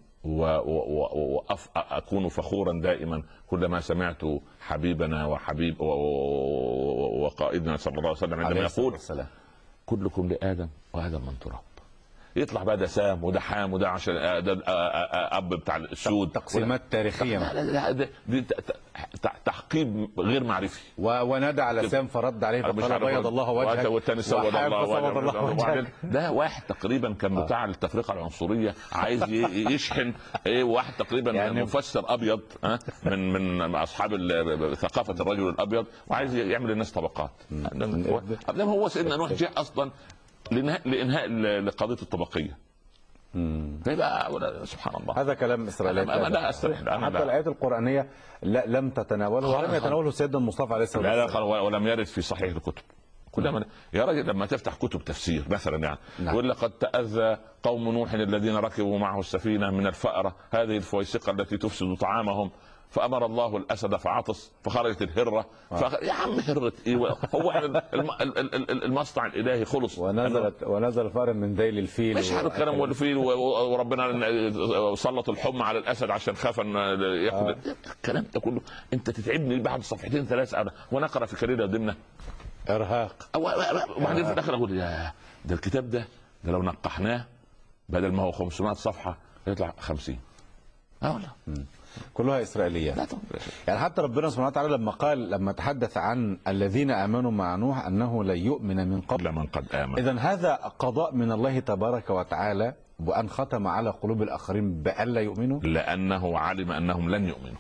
وأكون فخورا دائما كلما سمعت حبيبنا وحبيب وقائدنا صلى الله عليه وسلم عندما يقول كلكم لآدم وآدم من تراب. يطلع بقى ده سام وده حام وده عشان ده اب بتاع السود تقسيمات تاريخيه. لا لا لا دي تحقيب غير معرفي. ونادى على سام فرد عليه فقال بيض الله وجهك والثاني سود الله وجهك. ده واحد تقريبا كان بتاع التفرقه العنصريه عايز يشحن ايه واحد تقريبا يعني مفسر ابيض من من اصحاب ثقافه الرجل الابيض وعايز يعمل الناس طبقات. هو سيدنا نوح جاء اصلا لانهاء لقضيه الطبقيه. فيبقى سبحان الله هذا كلام اسرائيلي. أنا لا أستريح. أنا حتى الايات القرانيه لا لم تتناوله ولم يتناوله سيدنا المصطفى عليه الصلاه والسلام. لا لا ولم يرد في صحيح الكتب كلها. يا راجل لما تفتح كتب تفسير مثلا يعني نعم. يقول لقد تأذى قوم نوح الذين ركبوا معه السفينه من الفأرة هذه الفويسقه التي تفسد طعامهم فامر الله الاسد فعطس فخرجت الهره. آه. ف... يا عم هره ايه هو الم... المصنع الالهي خلص ونزلت ونزل فار من ذيل الفيل مش عارف الكلام والفيل وربنا سلط الحمى على الاسد عشان خاف ان ياخذ. آه. الكلام ده كله انت تتعبني بعد صفحتين ثلاثه ونقرا في كريره ضمنه ارهاق. وبعدين في الاخر اقول يا ده الكتاب ده ده لو نقحناه بدل ما هو خمسمائة صفحه يطلع خمسين. اه والله. كلها إسرائيلية. لا طبعا. يعني حتى ربنا سبحانه وتعالى لما قال لما تحدث عن الذين آمنوا مع نوح أنه لن يؤمن من قبل من قد آمن. إذن هذا قضاء من الله تبارك وتعالى وأن ختم على قلوب الآخرين بألا يؤمنوا، لأنه علم أنهم لن يؤمنوا،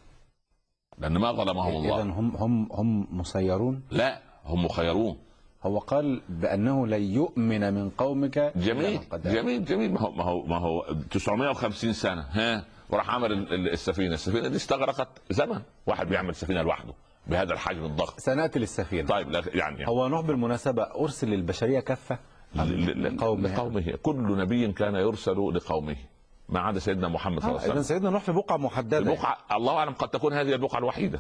لأن ما ظلمهم الله. إذن هم هم هم مسيرون؟ لا، هم مخيرون. هو قال بأنه لن يؤمن من قومك. جميل جميل جميل. ما هو ما هو ما هو تسعمائة وخمسين سنة ها، وراح عمل السفينة. السفينة دي استغرقت زمن، واحد بيعمل سفينة لوحده بهذا الحجم الضخم. سنأتي للسفينة. طيب يعني هو نوح بالمناسبة أرسل للبشرية كافة لقومه. لقومه. كل نبي كان يرسل لقومه ما عدا سيدنا محمد صلى الله عليه وسلم. إذن سيدنا نوح في بقعة محددة. البقعة الله أعلم قد تكون هذه البقعة الوحيدة.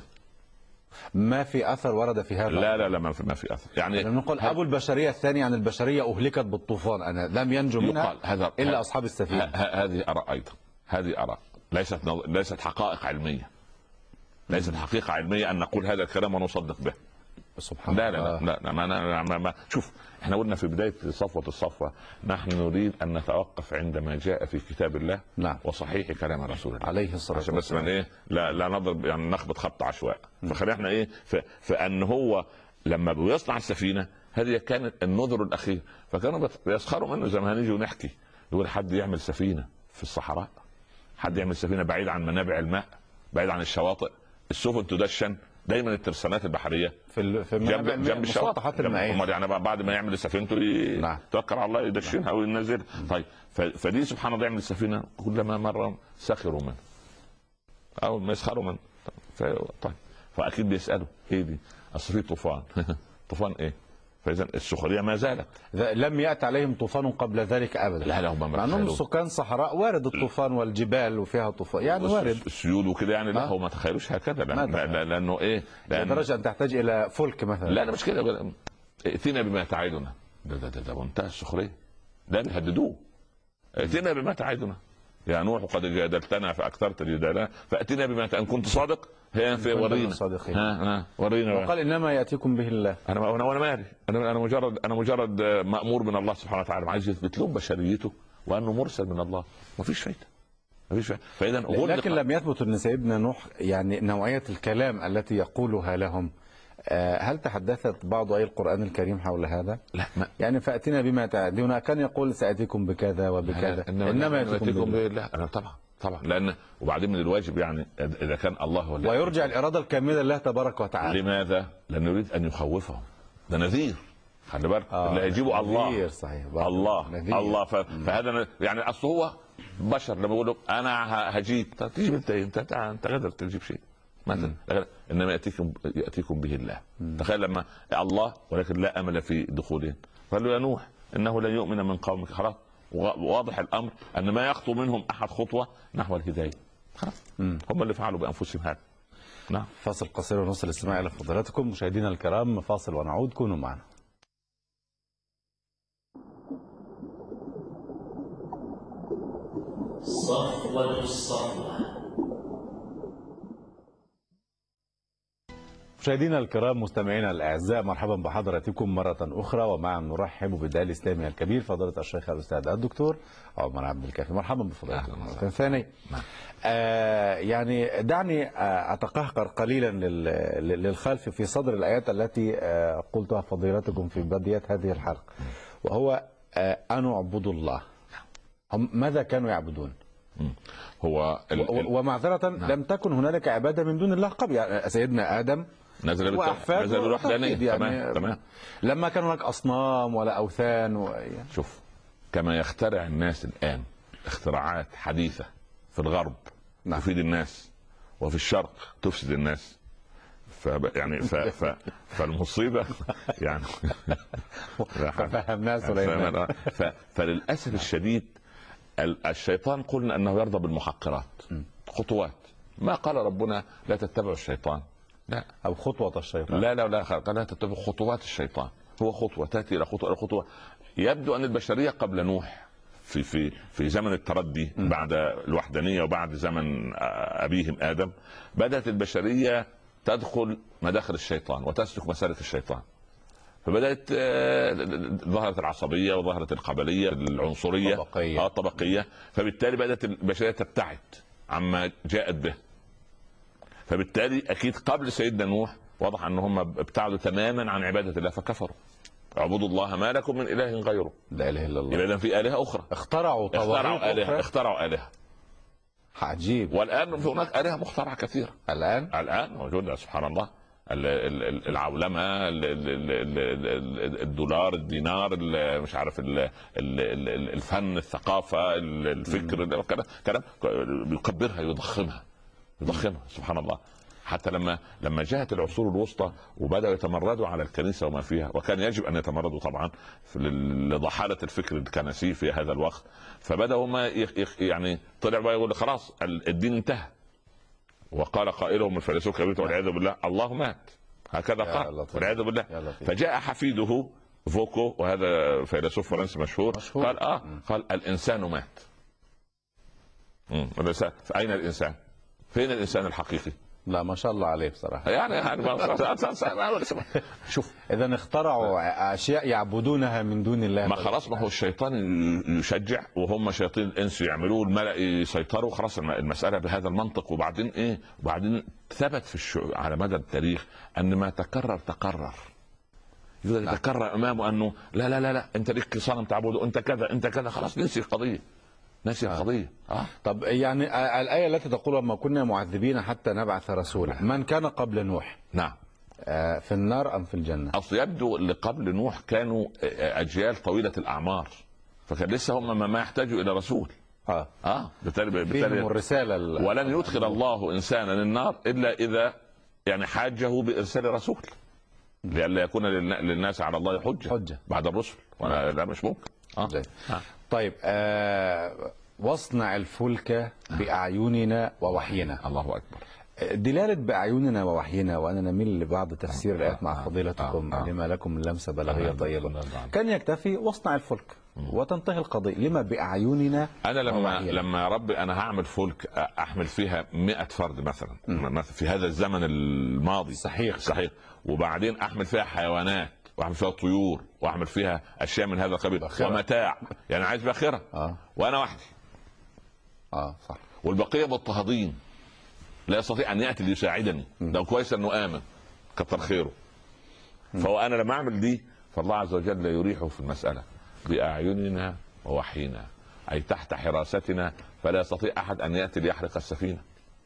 ما في أثر ورد في هذا. لا لا لا ما في ما في أثر. يعني نقول أبو البشرية الثاني عن البشرية أهلكت بالطوفان، أنا لم ينجو منها هذا إلا أصحاب السفينة. هذه أراء أيضا، هذه أراء ليست ليست حقائق علمية، ليست حقيقة علمية أن نقول هذا الكلام ونصدق به. سبحان لا الله. لا لا لا ما أنا ما ما شوف، احنا قلنا في بداية صفوة الصفوة نحن نريد أن نتوقف عندما جاء في كتاب الله نعم. وصحيح كلام رسول الله عليه الصلاة والسلام، عشان بس من ايه لا لا نضرب يعني نخبط خبط عشواء. فخلينا احنا ايه فان هو لما بيصنع السفينة هذه كانت النذر الأخير، فكانوا بيسخروا منه زي ما هنيجي ونحكي، يقول حد يعمل سفينة في الصحراء، حد يعمل سفينة بعيد عن منابع الماء، بعيد عن الشواطئ، السفن تدشن دايما الترسانات البحريه في في جنب جنب الشواطئ المائية. يعني بعد ما يعمل سفينته يتوكل على الله يدشنها او ينزلها. طيب فدي سبحان الله يعمل السفينه كلما مره سخروا منه او ما يسخروا منه. طيب فاكيد بيسالوا ايه دي؟ اصل في طوفان. طوفان ايه؟ فاذا السخريه ما زالت. لم ياتي عليهم طوفان قبل ذلك ابدا. لا لا هم مع انهم سكان صحراء وارد الطوفان والجبال وفيها طوفان يعني وارد السيول وكده يعني. لا هم ما تخيلوش هكذا لأن لا لانه ايه لدرجه ان تحتاج الى فلك مثلا. لا لا مش كده. ائتنا بما تعدنا. ده ده ده, ده منتهى السخريه. ده بيهددوه. ائتنا بما تعدنا يا نوح قد جادلتنا فاكثرت جدالنا فاتنا بما ان كنت صادق. هي في ورينا ها ها ورينا. وقال انما ياتيكم به الله. انا انا وانا مالي انا انا مجرد انا مجرد مامور من الله سبحانه وتعالى، عايز يثبت لهم بشريته وانه مرسل من الله. ما فيش فايده ما فيش فايده. فاذا لكن لم يثبت ان سيدنا نوح يعني نوعيه الكلام التي يقولها لهم. هل تحدثت بعض آيات القرآن الكريم حول هذا؟ لا ما. يعني فأتنا بما تعدون، كان يقول سأتيكم بكذا وبكذا. إنما, إنما يأتيكم بالله. أنا طبعا طبعا لأن وبعدين من الواجب يعني إذا كان الله ولا ويرجع الإرادة الكاملة لله تبارك وتعالى. لماذا؟ لأنه يريد أن يخوفهم. ده نذير. خلي بالك آه اللي هيجيبوا الله صحيح. الله نذير. الله ف... فهذا يعني أصل هو بشر لما يقول أنا هجيب تجيب أنت أنت أنت غير تجيب شيء مثلا. انما ياتيكم ياتيكم به الله. مم. تخيل لما الله ولكن لا امل في دخولهم قال له يا نوح انه لن يؤمن من قومك. خلاص واضح الامر ان ما يخطو منهم احد خطوه نحو الهدايه. خلاص هم اللي فعلوا بانفسهم هذا. نعم. فاصل قصير ونصل الاستماع الى فضيلتكم مشاهدينا الكرام. فاصل ونعود، كونوا معنا. صفوة الصفوة. مشاهدينا الكرام مستمعينا الاعزاء، مرحبا بحضراتكم مره اخرى، ومع نرحب بالداعي الاسلامي الكبير فضيله الشيخ الاستاذ الدكتور عمر عبد الكافي. مرحبا بفضيلتكم. ثاني آه يعني دعني آه اتقهقر قليلا للخلف في صدر الايات التي آه قلتها فضيلتكم في بدايه هذه الحلقه، وهو آه ان اعبدوا الله. هم ماذا كانوا يعبدون؟ هو ومعذره لم تكن هنالك عباده من دون الله قبل. يعني سيدنا ادم نزل نزل بالوحدانية. يعني تمام تمام. لما كان هناك اصنام ولا اوثان و... يعني. شوف كما يخترع الناس الان اختراعات حديثه في الغرب نعم. تفيد الناس وفي الشرق تفسد الناس. ف يعني ف... ف... فالمصيبه يعني فهمنا سليمان. ف... فللاسف الشديد الشيطان قلنا انه يرضى بالمحقرات خطوات. ما قال ربنا لا تتبعوا الشيطان، لا، او خطوه الشيطان، لا لا لا قال لا تتبعوا خطوات الشيطان. هو خطوه تاتي الى خطوه الى خطوه. يبدو ان البشريه قبل نوح في في في زمن التردي م. بعد الوحدانيه وبعد زمن ابيهم ادم بدات البشريه تدخل مداخل الشيطان وتسلك مسالك الشيطان. فبدات ظهرت العصبيه وظهرت القبليه العنصريه الطبقيه الطبقيه. فبالتالي بدات البشريه تبتعد عما جاءت به. فبالتالي اكيد قبل سيدنا نوح واضح ان هم ابتعدوا تماما عن عباده الله فكفروا. اعبدوا الله ما لكم من اله غيره. لا اله الا الله. اذا في الهه اخرى. اخترعوا اخترعوا الهه أخرى. اخترعوا الهه. عجيب. والان في هناك الهه مخترعه كثيره. الان الان موجوده سبحان الله. العولمه، الدولار، الدينار، مش عارف الفن، الثقافه، الفكر، كلام يكبرها يضخمها يضخمها سبحان الله. حتى لما لما جاءت العصور الوسطى وبداوا يتمردوا على الكنيسه وما فيها، وكان يجب ان يتمردوا طبعا لضحاله الفكر الكنسي في هذا الوقت، فبداوا ما يعني طلع بقى يقول خلاص الدين انتهى. وقال قائلهم الفيلسوف الكبير والعياذ بالله الله مات، هكذا قال والعياذ بالله. فجاء حفيده فوكو، وهذا فيلسوف فرنسي مشهور, مشهور. قال اه م. قال الانسان مات. فاين الانسان؟ فين الانسان الحقيقي؟ لا ما شاء الله عليه بصراحه. يعني يعني شوف اذا اخترعوا اشياء يعبدونها من دون الله. ما خلاص، ما هو الشيطان يشجع وهم شياطين الانس يعملوا، الملأ يسيطروا، خلاص المساله بهذا المنطق. وبعدين ايه؟ وبعدين ثبت في الشعوب على مدى التاريخ ان ما تكرر تقرر. يتكرر امامه انه لا لا لا لا انت ليك صنم تعبده، انت كذا انت كذا، خلاص نسي القضيه نسي آه. القضيه. آه. طب يعني الايه التي تقول وما كنا معذبين حتى نبعث رسولا، من كان قبل نوح نعم آه في النار ام في الجنه؟ اصل يبدو اللي قبل نوح كانوا اجيال طويله الاعمار، فكان لسه هم ما يحتاجوا الى رسول. اه اه بالتالي بالتالي الرساله. ولن يدخل الله انسانا النار الا اذا يعني حاجه بارسال رسول، لئلا يكون للناس على الله حجه, حجة. بعد الرسل. وانا لا مش ممكن. آه. آه. طيب آه واصنع الفلك باعيننا ووحينا. الله اكبر. دلاله باعيننا ووحينا، وانا نميل لبعض تفسير الايات مع فضيلتكم لما لكم من لمسه بلاغيه طيبه، كان يكتفي واصنع الفلك وتنتهي القضيه. لما باعيننا؟ انا لما لما ربي انا هعمل فلك احمل فيها مئة فرد مثلا م. في هذا الزمن الماضي. صحيح صحيح. وبعدين احمل فيها حيوانات واعمل فيها طيور واعمل فيها اشياء من هذا القبيل ومتاع، يعني عايز باخره. آه. وانا وحدي. اه صح. والبقيه مضطهدين، لا يستطيع ان ياتي ليساعدني. ده كويس انه امن، كتر خيره. فهو انا لما اعمل دي فالله عز وجل يريحه في المساله باعيننا ووحينا، اي تحت حراستنا، فلا يستطيع احد ان ياتي ليحرق السفينه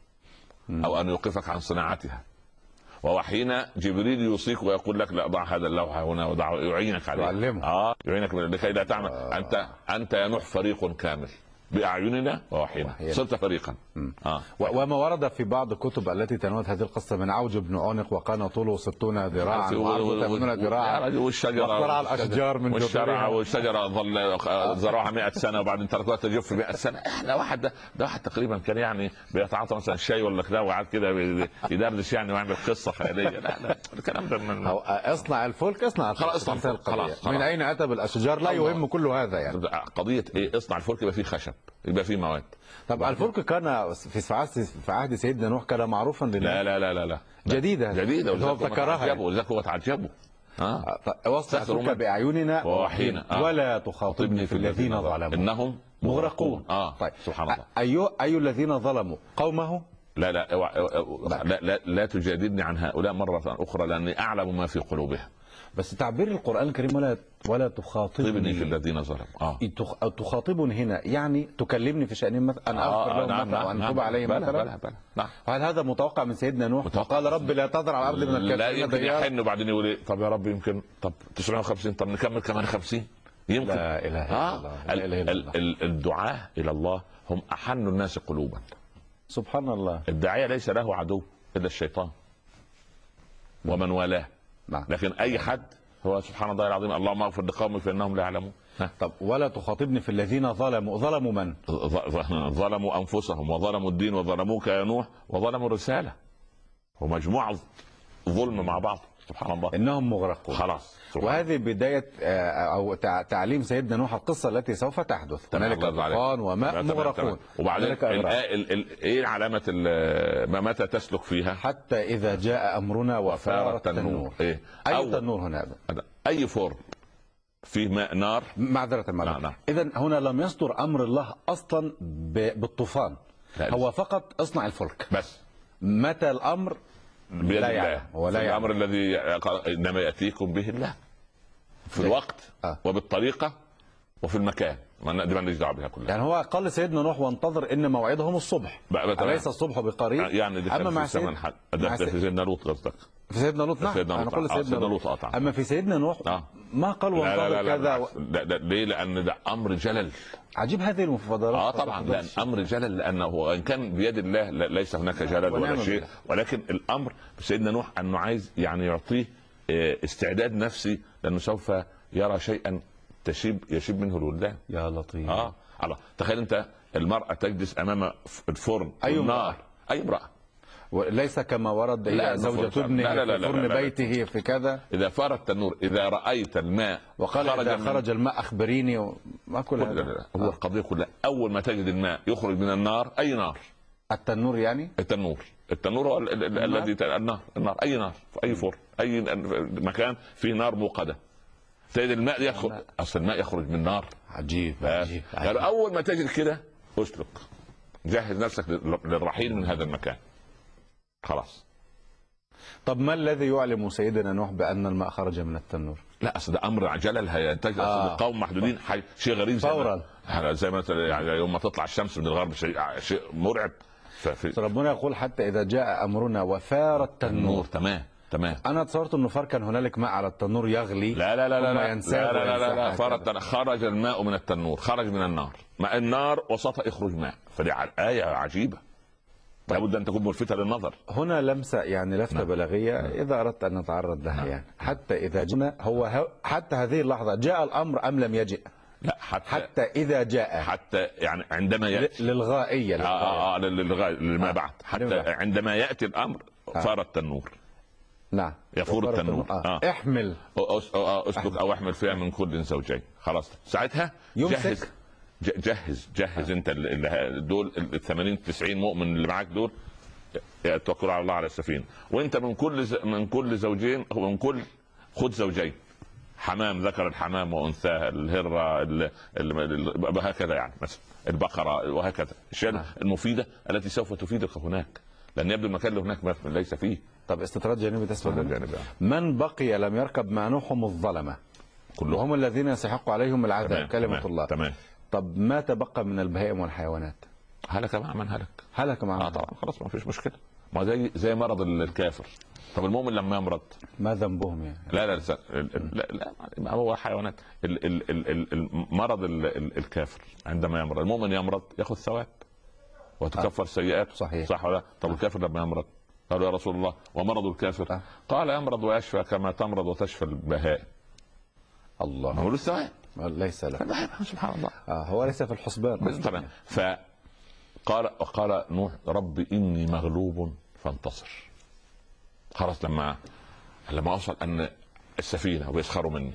او ان يوقفك عن صناعتها. ووحينا جبريل يوصيك ويقول لك لا ضع هذا اللوح هنا وضع، يعينك عليه. يعلمه. اه يعينك لكي لا تعمل. آه. انت انت يا نوح فريق كامل باعيننا ووحينا، صرت فريقا. آه. وما ورد في بعض الكتب التي تناولت هذه القصه من عوج بن عنق وكان طوله ستون ذراعا وعرضه ثمانون ذراعا، والشجره واخترع الاشجار من والشجره والشجره ظل زرعها مئة سنه وبعدين تركوها تجف مئة سنه. احنا واحد ده, ده واحد تقريبا كان يعني بيتعاطى مثلا شاي ولا كده وقعد كده يدردش يعني ويعمل قصه خياليه. لا لا الكلام ده من اصنع الفلك اصنع الفلك. خلاص اصنع الفلك. خلاص. من اين اتى بالاشجار لا يهم كل هذا يعني. قضيه ايه؟ اصنع الفلك يبقى فيه خشب، يبقى فيه مواد. طب الفلك كان في عهد سيدنا نوح كان معروفا لنا؟ لا لا لا لا لا جديده جديده هو ابتكرها ولذلك هو تعجبوا. اه واصنع الفلك باعيننا ووحينا آه. ولا تخاطبني في الذين ظلموا انهم مغرقون. اه طيب سبحان الله. اي اي الذين ظلموا قومه؟ لا لا لا لا, لا, لا تجادلني عن هؤلاء مره اخرى لاني اعلم ما في قلوبهم. بس تعبير القرآن الكريم ولا ولا تخاطبني في الذين ظلموا. اه تخاطبني هنا يعني تكلمني في شأنهم مثلا ان اغفر لهم نعم مثلا وان اتوب عليهم مثلا. بلا بلا نعم. وهل هذا متوقع من سيدنا نوح؟ قال رب لا تذر على الارض من الكافرين لا يمكن يحن وبعدين يقول ايه؟ طب يا رب يمكن طب تسعمائة وخمسين طب نكمل كمان خمسين يمكن. لا اله الا الله. لا اله الا الله. الدعاة الى الله هم احن الناس قلوبا. سبحان الله. الداعية ليس له عدو الا الشيطان ومن والاه. لكن اي حد هو سبحان الله العظيم اللهم اغفر لقومي فانهم لا يعلمون. طب ولا تخاطبني في الذين ظلموا. ظلموا من؟ ظلموا انفسهم وظلموا الدين وظلموك يا نوح وظلموا الرساله، ومجموعه ظلم مع بعض. سبحان الله انهم مغرقون. خلاص. وهذه بدايه او تعليم سيدنا نوح القصه التي سوف تحدث. هنالك طوفان وماء مغرقون. وبعدين ايه علامه متى تسلك فيها؟ حتى اذا جاء امرنا وفارت التنور. ايه اي تنور هنا؟ اي فرن فيه ماء نار. معذره معذره. اذا هنا لم يصدر امر الله اصلا بالطوفان، لا هو فقط اصنع الفلك بس. متى الامر بيد لا الله. يعلم. هو لا الامر يعلم. الذي انما ياتيكم به الله في الوقت آه. وبالطريقه وفي المكان، ما دي ماليش دعوه بها كلها. يعني هو قال لسيدنا نوح وانتظر ان موعدهم الصبح، اليس الصبح بقريب؟ يعني دي اما مع في زمن حد ده في سيدنا لوط قصدك؟ في سيدنا لوط نعم، سيدنا انا لوط. اقول آه. سيدنا لوط. آه. اما في سيدنا نوح آه. ما قال لا لا وانتظر لا كذا لا, لا, لا ليه؟ لان ده امر جلل. عجيب هذه المفاضلات. اه طبعا، لان امر جلل، لانه وان كان بيد الله ليس هناك جلل ولا شيء، ولكن الامر سيدنا نوح انه عايز يعني يعطيه استعداد نفسي، لانه سوف يرى شيئا تشيب يشيب منه الولدان. يا لطيف. اه الله، تخيل انت المراه تجلس امام الفرن اي والنار، اي امراه، وليس كما ورد هي زوجة ابنه في فرن بيته في كذا. اذا فار التنور، اذا رايت الماء وقال خرج اذا خرج الماء اخبريني و... ما كل هذا. لا لا لا. هو آه. القضيه كلها اول ما تجد الماء يخرج من النار، اي نار، التنور يعني التنور التنور هو الذي النار النار اي نار في اي فرن، اي مكان فيه نار موقده، تجد الماء يدخل، اصل الماء يخرج من نار. عجيب عجيب, عجيب. اول ما تجد كده اسلك، جهز نفسك للرحيل من هذا المكان خلاص. طب ما الذي يعلم سيدنا نوح بان الماء خرج من التنور؟ لا اصل ده امر جلل هينتج. آه. قوم محدودين، شيء غريب فورا، زي ما يعني يوم ما تطلع الشمس من الغرب، شيء شيء مرعب. ففي... ربنا يقول حتى اذا جاء امرنا وفار التنور. تمام تمام. انا تصورت انه فار كان هنالك ماء على التنور يغلي. لا لا لا لا لا لا لا لا, لا. فار خرج الماء من التنور، خرج من النار، ماء النار وسط يخرج ماء، فدي آية عجيبة لابد ان تكون ملفتة للنظر. هنا لمسة يعني لفتة بلاغية اذا اردت ان نتعرض لها. يعني حتى اذا جاء هو حتى هذه اللحظة جاء الامر ام لم يجئ؟ لا حتى حتى اذا جاء، حتى يعني عندما ياتي للغائية اه اه للغاية لما بعد، حتى عندما ياتي الامر فار التنور. نعم يفور التنور. آه. آه. احمل اسلك او احمل فيها من كل زوجين. خلاص ساعتها يمسك. جهز جهز آه. انت دول ال ثمانين تسعين مؤمن اللي معاك دول، توكلوا على الله على السفينه، وانت من كل من كل زوجين، من كل خذ زوجين، حمام ذكر الحمام وانثاه، الهره وهكذا، يعني مثلا البقره وهكذا، الاشياء آه. المفيده التي سوف تفيدك هناك، لان يبدو المكان اللي هناك ليس فيه. طب استطراد جانبي تسمع. من بقي لم يركب مع نوح هم الظلمه كلهم، وهم الذين يستحق عليهم العذاب. تمام. كلمه تمام. الله. تمام. طب ما تبقى من البهائم والحيوانات؟ هلك مع من هلك. هلك مع من اه طبعا خلاص ما فيش مشكله، ما زي زي مرض الكافر. طب المؤمن لما يمرض ما ذنبهم يعني؟ لا لا لا, لا, لا هو حيوانات. مرض الكافر عندما يمرض، المؤمن يمرض ياخذ ثواب وتكفر سيئات. صحيح. صح ولا؟ طب الكافر لما يمرض قالوا يا رسول الله ومرض الكافر؟ أه. قال يمرض ويشفى كما تمرض وتشفى البهائم. الله. ما هو الثواب ليس له. سبحان الله. آه هو ليس في الحسبان. تمام. فقال قال نوح رب اني مغلوب فانتصر. خلاص لما لما اوصل ان السفينه ويسخروا مني،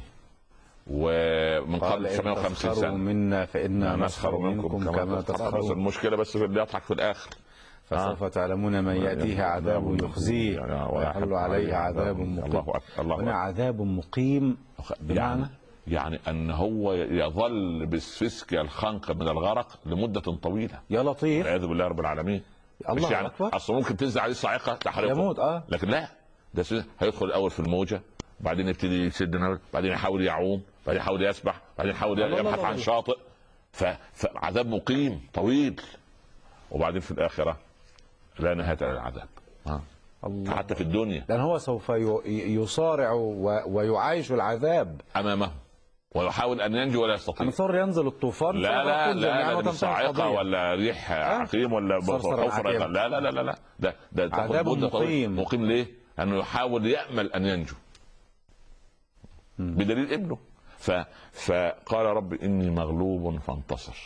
ومن قبل تسعمائة وخمسين سنه منا فإنا نسخر منكم كما تسخرون. المشكله بس اللي يضحك في الاخر. فسوف تعلمون من يأتيه عذاب يخزيه ويحل عليه عذاب مقيم. هنا عذاب مقيم بمعنى يعني ان هو يظل بالسفسك الخنق من الغرق لمده طويله. يا لطيف. والعياذ بالله رب العالمين. الله يعني اكبر. اصلا ممكن تنزل عليه الصاعقه تحرقه يموت. اه لكن لا، ده هيدخل الاول في الموجه، بعدين يبتدي يسد نفسه، بعدين يحاول يعوم، بعدين يحاول يسبح، بعدين يحاول يبحث عن شاطئ. فعذاب مقيم طويل، وبعدين في الاخره لا نهايه للعذاب. اه حتى في الدنيا، لان هو سوف يصارع ويعايش العذاب امامه ويحاول ان ينجو ولا يستطيع. انا صار ينزل الطوفان. لا لا لا لا صاعقه ولا ريح عقيم ولا حفره. لا لا لا لا لا ده ده عذاب مقيم. مقيم ليه؟ انه يحاول يامل ان ينجو بدليل ابنه. ف... فقال رب اني مغلوب فانتصر،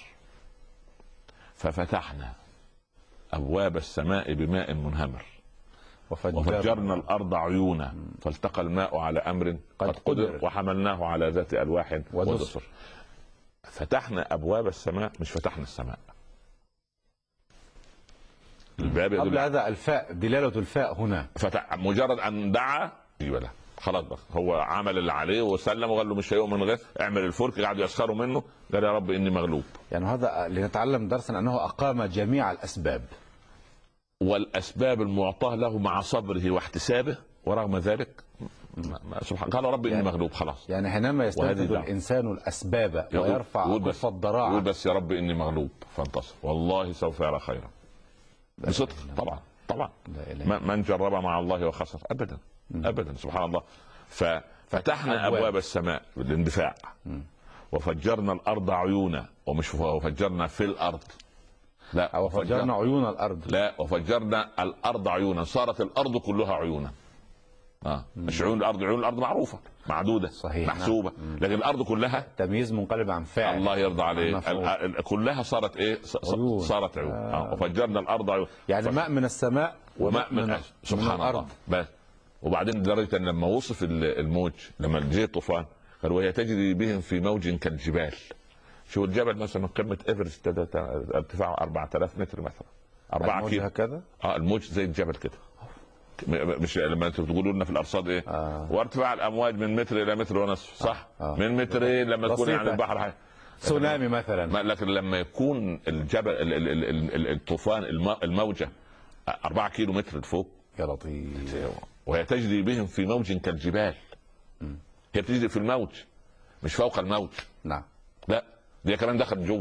ففتحنا ابواب السماء بماء منهمر وفجرنا الارض عيونا فالتقى الماء على امر قد قدر وحملناه على ذات الواح ودسر. فتحنا ابواب السماء، مش فتحنا السماء. الباب قبل هذا الفاء، دلاله الفاء هنا فتح، مجرد ان دعا يجيب له. خلاص بقى هو عمل اللي عليه وسلم وقال له مش هيؤمن غير اعمل الفلك. قعدوا يسخروا منه، قال يا رب اني مغلوب. يعني هذا لنتعلم درسا انه اقام جميع الاسباب، والاسباب المعطاه له مع صبره واحتسابه، ورغم ذلك سبحان قال رب اني يعني مغلوب. خلاص يعني حينما يستنفذ الانسان الاسباب ويرفع كف الضراعه يقول بس يا رب اني مغلوب فانتصر، والله سوف يرى خيرا بصدق. طبعا طبعا من جرب مع الله وخسر ابدا ابدا. سبحان الله. ففتحنا ابواب السماء بالاندفاع، وفجرنا الارض عيونا، ومش وفجرنا في الارض، لا وفجرنا عيون الارض، لا وفجرنا الارض عيونا، صارت الارض كلها عيونا. اه مش عيون الارض، عيون الارض معروفه معدوده صحيح محسوبه، لكن الارض كلها تمييز منقلب عن فعل. الله يرضى عليه كلها صارت ايه؟ عيون. صارت عيون. آه. وفجرنا الارض عيون، يعني ماء من السماء وماء من, من سبحان الله. الله بس. وبعدين لدرجه ان لما وصف الموج، لما جه الطوفان قال وهي تجري بهم في موج كالجبال. شو الجبل مثلا قمه ايفرست ارتفاعه أربعة آلاف متر مثلا، أربعة كيلو هكذا. اه الموج زي الجبل كده، مش لما انتوا بتقولوا لنا في الارصاد ايه؟ آه. وارتفاع الامواج من متر الى متر ونصف، صح؟ آه. من مترين لما تكون عن البحر حاجة. تسونامي مثلا. لكن لما يكون الجبل الطوفان الموجه أربعة كيلو متر لفوق، يا لطيف، وهي تجري بهم في موج كالجبال. م. هي بتجري في الموج مش فوق الموج. نعم. لا دي كمان دخلت جوه.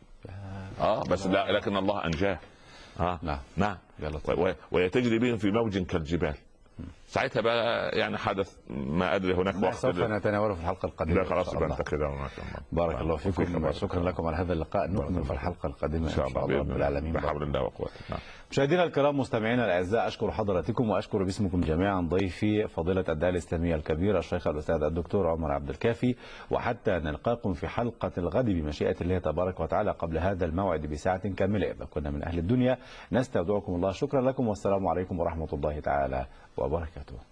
اه بس لا، لكن الله انجاه. اه نعم نعم. وهي تجري بهم في موج كالجبال. ساعتها بقى يعني حدث ما ادري هناك وقت سوف نتناوله في الحلقه القادمه. خلاص انت كده. بارك الله فيكم، شكرا لكم على هذا اللقاء. نكمل في الحلقه القادمه ان شاء الله رب العالمين بحول الله وقوته. مشاهدينا الكرام، مستمعينا الاعزاء، اشكر حضراتكم واشكر باسمكم جميعا ضيفي فضيله الداعيه الاسلاميه الكبير الشيخ الاستاذ الدكتور عمر عبد الكافي. وحتى نلقاكم في حلقه الغد بمشيئه الله تبارك وتعالى قبل هذا الموعد بساعه كامله اذا كنا من اهل الدنيا، نستودعكم الله. شكرا لكم والسلام عليكم ورحمه الله تعالى وبركاته.